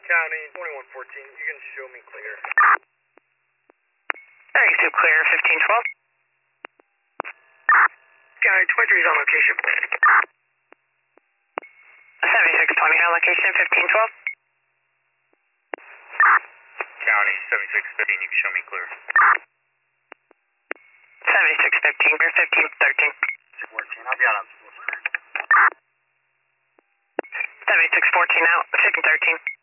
County 2114, you can show me clear. 32 clear, 1512. County 23 is on location. 7620 on location, 1512. County 7615, you can show me clear. 7615 clear, 1513. 14, I'll be out on school. 7614 out, 1513.